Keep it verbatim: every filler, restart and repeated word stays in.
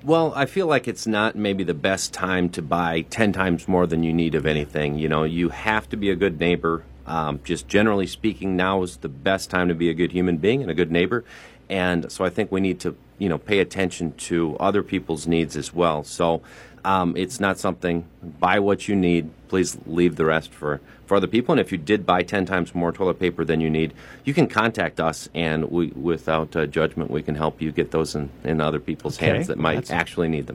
Well, I feel like it's not maybe the best time to buy ten times more than you need of anything. You know, you have to be a good neighbor. Um, just generally speaking, now is the best time to be a good human being and a good neighbor. And so I think we need to, you know, pay attention to other people's needs as well. So um, it's not something, buy what you need. Please leave the rest for, for other people. And if you did buy ten times more toilet paper than you need, you can contact us, and we, without uh, judgment, we can help you get those in, in other people's Okay. hands that might That's- actually need them.